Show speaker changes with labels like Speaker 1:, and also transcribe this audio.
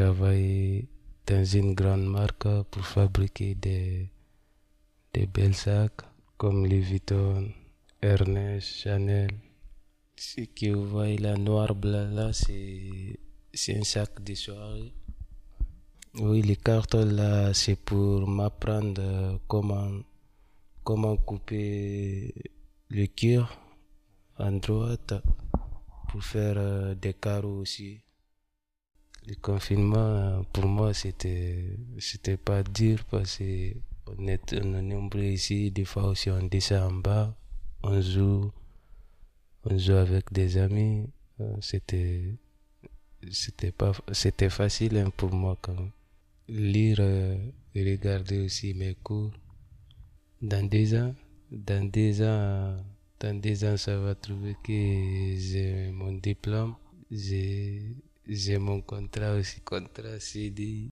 Speaker 1: travaillé dans une grande marque pour fabriquer des belles sacs comme Louis Vuitton, Ernest, Chanel. Ce que vous voyez là, noir blanc là, c'est un sac de soirée. Oui, les cartons là, c'est pour m'apprendre comment couper le cuir en droite pour faire des carreaux aussi. Le confinement, pour moi, c'était pas dur parce on est nombreux ici. Des fois aussi, on descend en bas, on joue, on joue avec des amis. C'était facile hein, pour moi quand même. Lire et regarder aussi mes cours. Dans 2 ans, dans 2 ans, dans 2 ans, ça va trouver que j'ai mon diplôme, j'ai mon contrat aussi, contrat CDI.